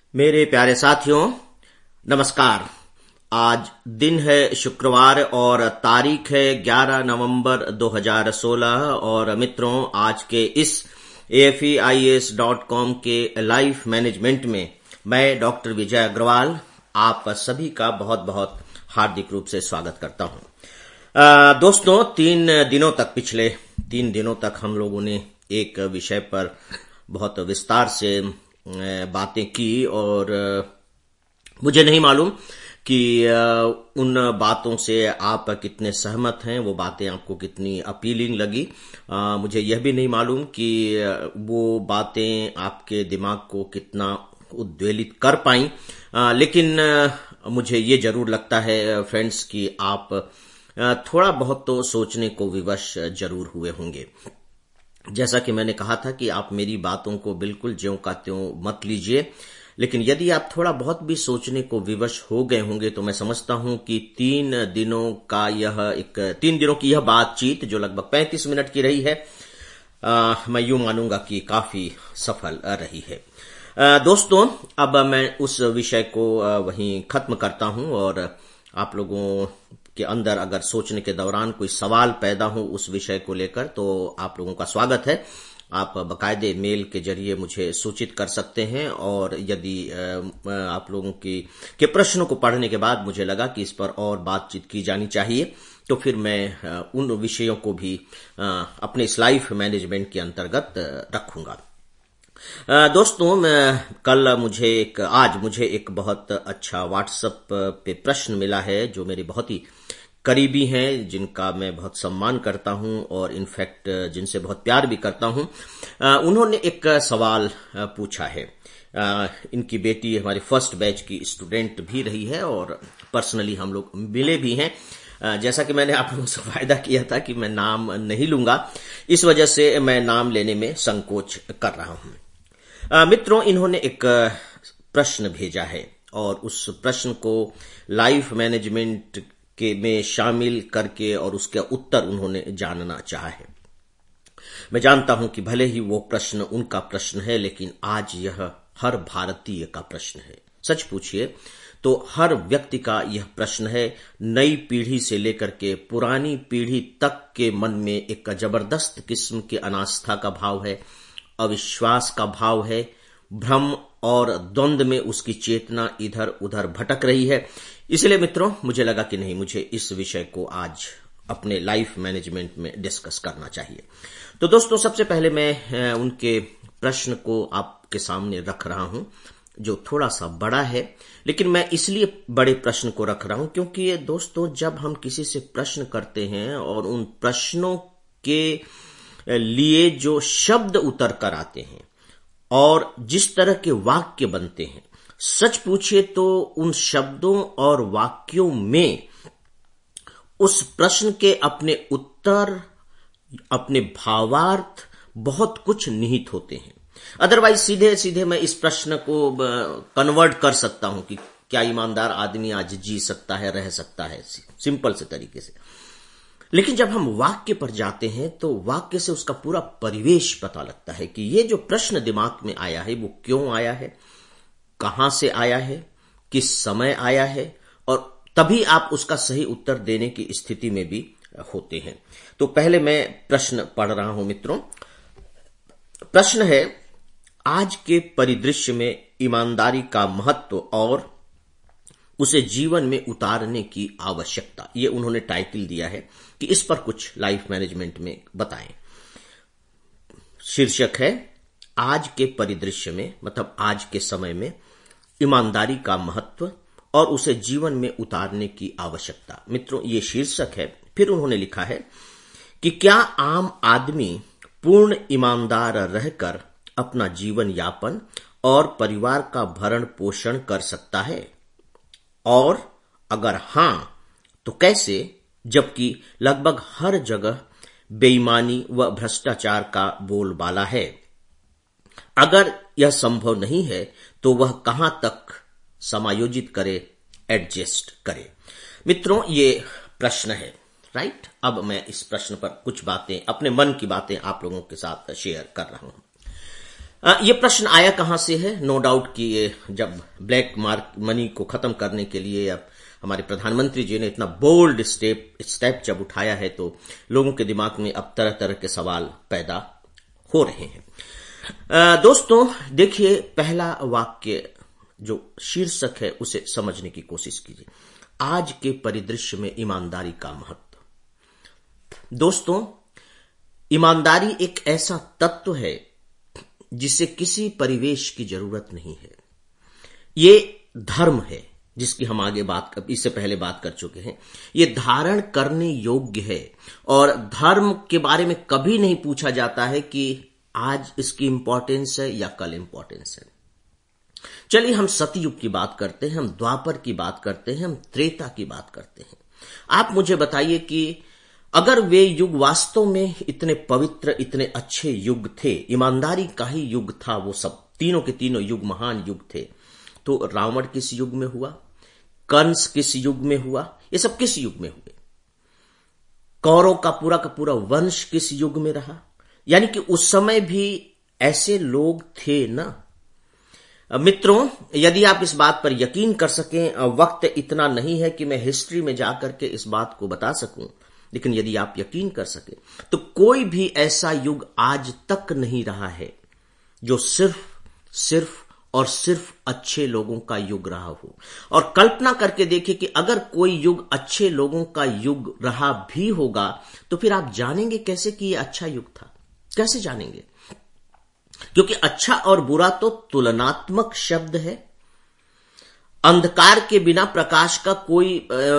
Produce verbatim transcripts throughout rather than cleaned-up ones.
मेरे प्यारे साथियों, नमस्कार। आज दिन है शुक्रवार और तारीख है ग्यारह नवंबर दो हज़ार सोलह। और मित्रों, आज के इस A F E I A S dot com के लाइफ मैनेजमेंट में मैं डॉक्टर विजय अग्रवाल आप सभी का बहुत बहुत हार्दिक रूप से स्वागत करता हूं। आ, दोस्तों, तीन दिनों तक पिछले तीन दिनों तक हम लोगों ने एक विषय पर बहुत विस्तार से बातें की और मुझे नहीं मालूम कि उन बातों से आप कितने सहमत हैं, वो बातें आपको कितनी अपीलिंग लगी। आ, मुझे यह भी नहीं मालूम कि वो बातें आपके दिमाग को कितना उद्वेलित कर पाई, आ, लेकिन मुझे ये जरूर लगता है फ्रेंड्स कि आप थोड़ा बहुत तो सोचने को विवश जरूर हुए होंगे। जैसा कि मैंने कहा था कि आप मेरी बातों को बिल्कुल ज्यों का त्यों मत लीजिए, लेकिन यदि आप थोड़ा बहुत भी सोचने को विवश हो गए होंगे तो मैं समझता हूं कि तीन दिनों का यह एक तीन दिनों की यह बातचीत जो लगभग पैंतीस मिनट की रही है, आ, मैं यूं मानूंगा कि काफी सफल रही है। आ, दोस्तों, अब मैं उस विषय को वहीं खत्म करता हूं और आप लोगों के अंदर अगर सोचने के दौरान कोई सवाल पैदा हो उस विषय को लेकर तो आप लोगों का स्वागत है। आप बकायदे मेल के जरिए मुझे सूचित कर सकते हैं और यदि आप लोगों की के प्रश्नों को पढ़ने के बाद मुझे लगा कि इस पर और बातचीत की जानी चाहिए तो फिर मैं उन विषयों को भी अपने इस लाइफ मैनेजमेंट के अंतर्गत रखूंगा। दोस्तों, कल मुझे एक आज मुझे एक बहुत अच्छा व्हाट्सएप पे प्रश्न मिला है जो मेरे बहुत ही करीबी हैं, जिनका मैं बहुत सम्मान करता हूं और इनफैक्ट जिनसे बहुत प्यार भी करता हूं। उन्होंने एक सवाल पूछा है। इनकी बेटी हमारी फर्स्ट बैच की स्टूडेंट भी रही है और पर्सनली हम लोग मिले भी हैं। जैसा कि मैंने आप लोगों से वायदा किया था कि मैं नाम नहीं लूंगा, इस वजह से मैं नाम लेने में संकोच कर रहा हूं। मित्रों, इन्होंने एक प्रश्न भेजा है और उस प्रश्न को लाइफ मैनेजमेंट के में शामिल करके और उसका उत्तर उन्होंने जानना चाहा है। मैं जानता हूं कि भले ही वो प्रश्न उनका प्रश्न है, लेकिन आज यह हर भारतीय का प्रश्न है। सच पूछिए तो हर व्यक्ति का यह प्रश्न है। नई पीढ़ी से लेकर के पुरानी पीढ़ी तक के मन में एक जबरदस्त किस्म की अनास्था का भाव है, अविश्वास का भाव है, भ्रम और द्वंद्व में उसकी चेतना इधर उधर भटक रही है। इसलिए मित्रों, मुझे लगा कि नहीं, मुझे इस विषय को आज अपने लाइफ मैनेजमेंट में डिस्कस करना चाहिए। तो दोस्तों, सबसे पहले मैं उनके प्रश्न को आपके सामने रख रहा हूं जो थोड़ा सा बड़ा है, लेकिन मैं इसलिए बड़े प्रश्न को रख रहा हूं क्योंकि ये दोस्तों, जब हम किसी से प्रश्न करते हैं और उन प्रश्नों के लिए जो शब्द उतर कर आते हैं और जिस तरह के वाक्य बनते हैं, सच पूछिए तो उन शब्दों और वाक्यों में उस प्रश्न के अपने उत्तर, अपने भावार्थ बहुत कुछ निहित होते हैं। अदरवाइज सीधे सीधे मैं इस प्रश्न को कन्वर्ट कर सकता हूं कि क्या ईमानदार आदमी आज जी सकता है, रह सकता है, सिंपल से तरीके से। लेकिन जब हम वाक्य पर जाते हैं तो वाक्य से उसका पूरा परिवेश पता लगता है कि ये जो प्रश्न दिमाग में आया है वो क्यों आया है, कहां से आया है, किस समय आया है, और तभी आप उसका सही उत्तर देने की स्थिति में भी होते हैं। तो पहले मैं प्रश्न पढ़ रहा हूं मित्रों। प्रश्न है, आज के परिदृश्य में ईमानदारी का महत्व और उसे जीवन में उतारने की आवश्यकता, ये उन्होंने टाइटल दिया है कि इस पर कुछ लाइफ मैनेजमेंट में बताएं। शीर्षक है, आज के परिदृश्य में, मतलब आज के समय में ईमानदारी का महत्व और उसे जीवन में उतारने की आवश्यकता। मित्रों, ये शीर्षक है। फिर उन्होंने लिखा है कि क्या आम आदमी पूर्ण ईमानदार रहकर अपना जीवन यापन और परिवार का भरण पोषण कर सकता है, और अगर हां तो कैसे, जबकि लगभग हर जगह बेईमानी व भ्रष्टाचार का बोलबाला है। अगर यह संभव नहीं है तो वह कहां तक समायोजित करे, एडजस्ट करे। मित्रों, ये प्रश्न है, राइट। अब मैं इस प्रश्न पर कुछ बातें, अपने मन की बातें आप लोगों के साथ शेयर कर रहा हूं। ये प्रश्न आया कहां से है? नो डाउट कि ये जब ब्लैक मार्क मनी को खत्म करने के लिए अब हमारे प्रधानमंत्री जी ने इतना बोल्ड स्टेप स्टेप जब उठाया है तो लोगों के दिमाग में अब तरह तरह के सवाल पैदा हो रहे हैं। दोस्तों देखिए, पहला वाक्य जो शीर्षक है उसे समझने की कोशिश कीजिए। आज के परिदृश्य में ईमानदारी का महत्व। दोस्तों, ईमानदारी एक ऐसा तत्व है जिसे किसी परिवेश की जरूरत नहीं है। ये धर्म है जिसकी हम आगे बात कर, इससे पहले बात कर चुके हैं। ये धारण करने योग्य है और धर्म के बारे में कभी नहीं पूछा जाता है कि आज इसकी इंपॉर्टेंस है या कल इंपॉर्टेंस है। चलिए हम सतयुग की बात करते हैं, हम द्वापर की बात करते हैं, हम त्रेता की बात करते हैं। आप मुझे बताइए कि अगर वे युग वास्तव में इतने पवित्र, इतने अच्छे युग थे, ईमानदारी का ही युग था, वो सब तीनों के तीनों युग महान युग थे, तो रावण किस युग में हुआ? कंस किस युग में हुआ? ये सब किस युग में हुए? कौरव का पूरा का पूरा वंश किस युग में रहा? यानी कि उस समय भी ऐसे लोग थे ना। मित्रों, यदि आप इस बात पर यकीन कर सकें, वक्त इतना नहीं है कि मैं हिस्ट्री में जाकर के इस बात को बता सकूं, लेकिन यदि आप यकीन कर सके तो कोई भी ऐसा युग आज तक नहीं रहा है जो सिर्फ सिर्फ और सिर्फ अच्छे लोगों का युग रहा हो। और कल्पना करके देखिए कि अगर कोई युग अच्छे लोगों का युग रहा भी होगा तो फिर आप जानेंगे कैसे कि यह अच्छा युग था? कैसे जानेंगे? क्योंकि अच्छा और बुरा तो तुलनात्मक शब्द है। अंधकार के बिना प्रकाश का कोई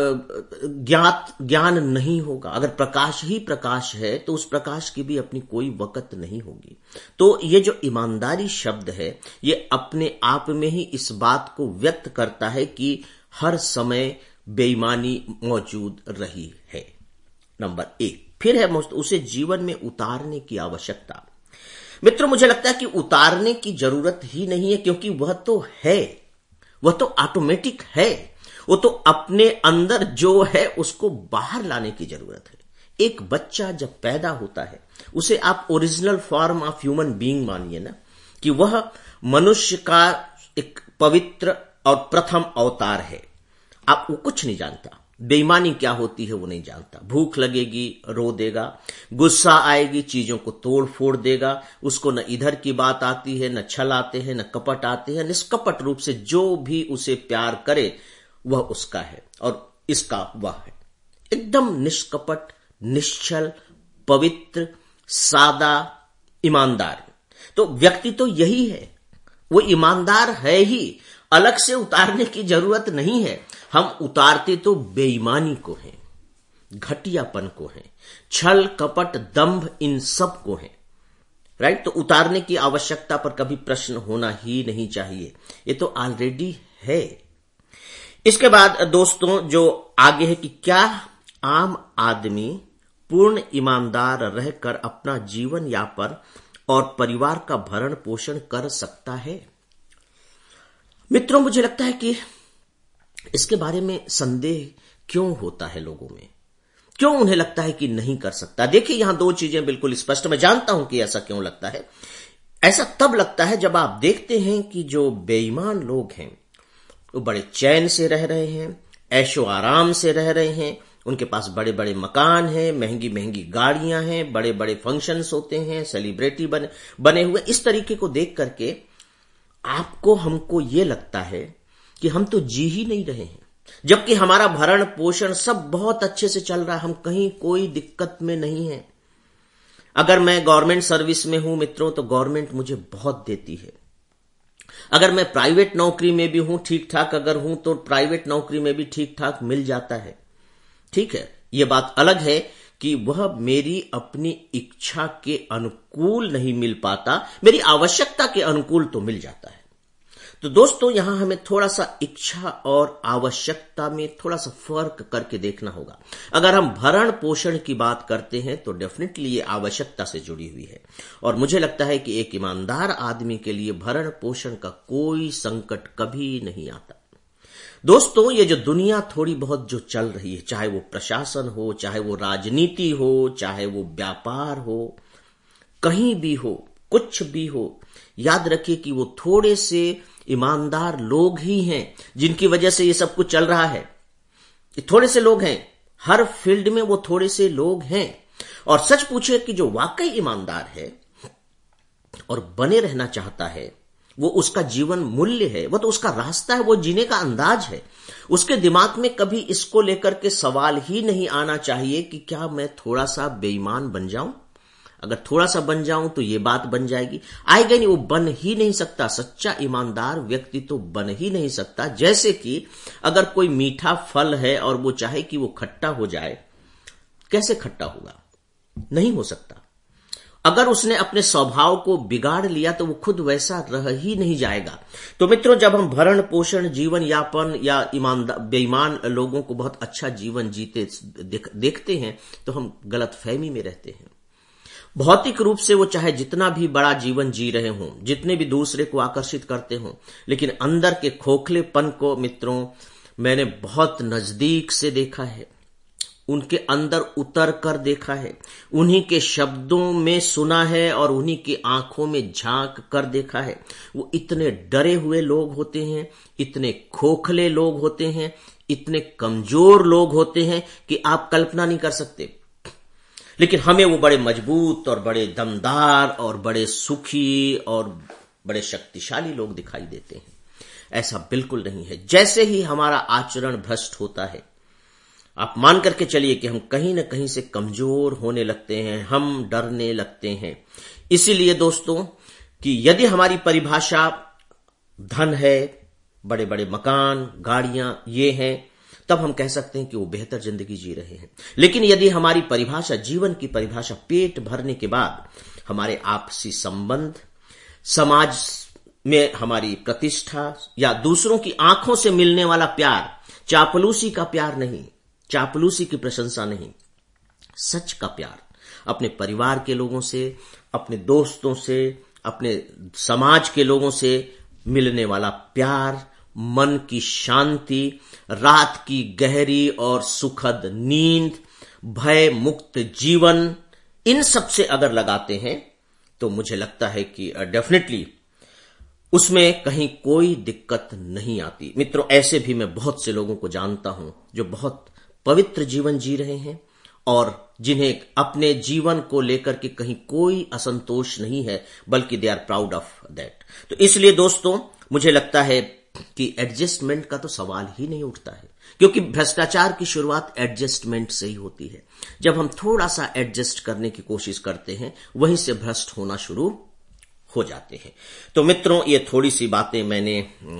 ज्ञात ज्ञान नहीं होगा। अगर प्रकाश ही प्रकाश है तो उस प्रकाश की भी अपनी कोई वक़्त नहीं होगी। तो ये जो ईमानदारी शब्द है, ये अपने आप में ही इस बात को व्यक्त करता है कि हर समय बेईमानी मौजूद रही है। नंबर एक। फिर है उसे जीवन में उतारने की आवश्यकता। मित्रों, मुझे लगता है कि उतारने की जरूरत ही नहीं है, क्योंकि वह तो है, वह तो ऑटोमेटिक है। वो तो अपने अंदर जो है उसको बाहर लाने की जरूरत है। एक बच्चा जब पैदा होता है उसे आप original form of human being मानिए ना, कि वह मनुष्य का एक पवित्र और प्रथम अवतार है। आप वो कुछ नहीं जानता, बेईमानी क्या होती है वो नहीं जानता। भूख लगेगी रो देगा, गुस्सा आएगी चीजों को तोड़ फोड़ देगा, उसको न इधर की बात आती है, न छल आते हैं, न कपट आते हैं। निष्कपट रूप से जो भी उसे प्यार करे वह उसका है और इसका वह है। एकदम निष्कपट, निश्चल, पवित्र, सादा, ईमानदार। तो व्यक्ति तो यही है, वो ईमानदार है ही, अलग से उतारने की जरूरत नहीं है। हम उतारते तो बेईमानी को हैं, घटियापन को हैं, छल कपट दंभ इन सब को हैं, राइट। तो उतारने की आवश्यकता पर कभी प्रश्न होना ही नहीं चाहिए, ये तो ऑलरेडी है। इसके बाद दोस्तों जो आगे है कि क्या आम आदमी पूर्ण ईमानदार रहकर अपना जीवन यापन और परिवार का भरण पोषण कर सकता है? मित्रों, मुझे लगता है कि इसके बारे में संदेह क्यों होता है लोगों में, क्यों उन्हें लगता है कि नहीं कर सकता। देखिए, यहां दो चीजें बिल्कुल स्पष्ट, मैं जानता हूं कि ऐसा क्यों लगता है। ऐसा तब लगता है जब आप देखते हैं कि जो बेईमान लोग हैं वो बड़े चैन से रह रहे हैं, ऐशो आराम से रह रहे हैं, उनके पास बड़े बड़े मकान हैं, महंगी महंगी गाड़ियां हैं, बड़े बड़े फंक्शंस होते हैं, सेलिब्रिटी बने बने हुए। इस तरीके को देख करके आपको हमको ये लगता है कि हम तो जी ही नहीं रहे हैं, जबकि हमारा भरण पोषण सब बहुत अच्छे से चल रहा है, हम कहीं कोई दिक्कत में नहीं है। अगर मैं गवर्नमेंट सर्विस में हूं मित्रों तो गवर्नमेंट मुझे बहुत देती है। अगर मैं प्राइवेट नौकरी में भी हूं, ठीक ठाक अगर हूं तो प्राइवेट नौकरी में भी ठीक ठाक मिल जाता है। ठीक है, यह बात अलग है कि वह मेरी अपनी इच्छा के अनुकूल नहीं मिल पाता, मेरी आवश्यकता के अनुकूल तो मिल जाता है। तो दोस्तों यहां हमें थोड़ा सा इच्छा और आवश्यकता में थोड़ा सा फर्क करके देखना होगा। अगर हम भरण पोषण की बात करते हैं तो डेफिनेटली ये आवश्यकता से जुड़ी हुई है, और मुझे लगता है कि एक ईमानदार आदमी के लिए भरण पोषण का कोई संकट कभी नहीं आता। दोस्तों, ये जो दुनिया थोड़ी बहुत जो चल रही है, चाहे वो प्रशासन हो, चाहे वो राजनीति हो, चाहे वो व्यापार हो, कहीं भी हो, कुछ भी हो, याद रखिए कि वो थोड़े से ईमानदार लोग ही हैं जिनकी वजह से ये सब कुछ चल रहा है। ये थोड़े से लोग हैं, हर फील्ड में वो थोड़े से लोग हैं। और सच पूछे कि जो वाकई ईमानदार है और बने रहना चाहता है, वो उसका जीवन मूल्य है, वो तो उसका रास्ता है, वो जीने का अंदाज है। उसके दिमाग में कभी इसको लेकर के सवाल ही नहीं आना चाहिए कि क्या मैं थोड़ा सा बेईमान बन जाऊं। अगर थोड़ा सा बन जाऊं तो ये बात बन जाएगी, आएगा नहीं, वो बन ही नहीं सकता। सच्चा ईमानदार व्यक्ति तो बन ही नहीं सकता। जैसे कि अगर कोई मीठा फल है और वो चाहे कि वो खट्टा हो जाए, कैसे खट्टा होगा? नहीं हो सकता। अगर उसने अपने स्वभाव को बिगाड़ लिया तो वो खुद वैसा रह ही नहीं जाएगा। तो मित्रों, जब हम भरण पोषण, जीवन यापन या ईमानदार बेईमान लोगों को बहुत अच्छा जीवन जीते देख, देखते हैं तो हम गलत फहमी में रहते हैं। भौतिक रूप से वो चाहे जितना भी बड़ा जीवन जी रहे हों, जितने भी दूसरे को आकर्षित करते हों, लेकिन अंदर के खोखलेपन को मित्रों मैंने बहुत नजदीक से देखा है, उनके अंदर उतर कर देखा है, उन्हीं के शब्दों में सुना है और उन्हीं की आंखों में झांक कर देखा है। वो इतने डरे हुए लोग होते हैं, इतने खोखले लोग होते हैं, इतने कमजोर लोग होते हैं कि आप कल्पना नहीं कर सकते। लेकिन हमें वो बड़े मजबूत और बड़े दमदार और बड़े सुखी और बड़े शक्तिशाली लोग दिखाई देते हैं। ऐसा बिल्कुल नहीं है। जैसे ही हमारा आचरण भ्रष्ट होता है, आप मान करके चलिए कि हम कहीं ना कहीं से कमजोर होने लगते हैं, हम डरने लगते हैं। इसीलिए दोस्तों कि यदि हमारी परिभाषा धन है, बड़े बड़े मकान, गाड़ियां ये हैं, तब हम कह सकते हैं कि वो बेहतर जिंदगी जी रहे हैं। लेकिन यदि हमारी परिभाषा, जीवन की परिभाषा पेट भरने के बाद हमारे आपसी संबंध, समाज में हमारी प्रतिष्ठा या दूसरों की आंखों से मिलने वाला प्यार, चापलूसी का प्यार नहीं, चापलूसी की प्रशंसा नहीं, सच का प्यार, अपने परिवार के लोगों से, अपने दोस्तों से, अपने समाज के लोगों से मिलने वाला प्यार, मन की शांति, रात की गहरी और सुखद नींद, भय मुक्त जीवन, इन सब से अगर लगाते हैं तो मुझे लगता है कि डेफिनेटली उसमें कहीं कोई दिक्कत नहीं आती। मित्रों, ऐसे भी मैं बहुत से लोगों को जानता हूं जो बहुत पवित्र जीवन जी रहे हैं और जिन्हें अपने जीवन को लेकर के कहीं कोई असंतोष नहीं है, बल्कि they are proud of that. तो इसलिए दोस्तों, मुझे लगता है कि एडजस्टमेंट का तो सवाल ही नहीं उठता है, क्योंकि भ्रष्टाचार की शुरुआत एडजस्टमेंट से ही होती है। जब हम थोड़ा सा एडजस्ट करने की कोशिश करते हैं, वहीं से भ्रष्ट होना शुरू हो जाते हैं। तो मित्रों, ये थोड़ी सी बातें मैंने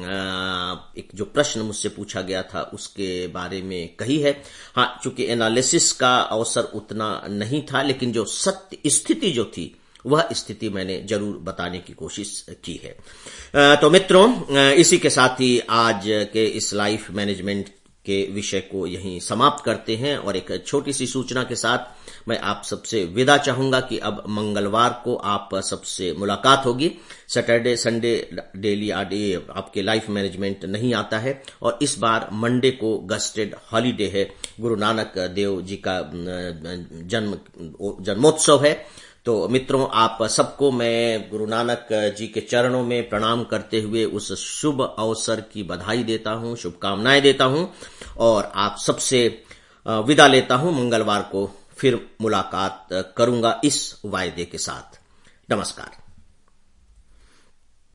एक जो प्रश्न मुझसे पूछा गया था उसके बारे में कही है। हाँ, चूंकि एनालिसिस का अवसर उतना नहीं था, लेकिन जो सत्य स्थिति जो थी वह स्थिति मैंने जरूर बताने की कोशिश की है। तो मित्रों, इसी के साथ ही आज के इस लाइफ मैनेजमेंट के विषय को यहीं समाप्त करते हैं और एक छोटी सी सूचना के साथ मैं आप सबसे विदा चाहूंगा कि अब मंगलवार को आप सबसे मुलाकात होगी। सैटरडे संडे डेली आडे आपके लाइफ मैनेजमेंट नहीं आता है और इस बार मंडे को गस्टेड हॉलीडे है, गुरु नानक देव जी का जन्म जन्मोत्सव है। तो मित्रों, आप सबको मैं गुरु नानक जी के चरणों में प्रणाम करते हुए उस शुभ अवसर की बधाई देता हूं, शुभकामनाएं देता हूं और आप सबसे विदा लेता हूं। मंगलवार को फिर मुलाकात करूंगा इस वायदे के साथ। नमस्कार।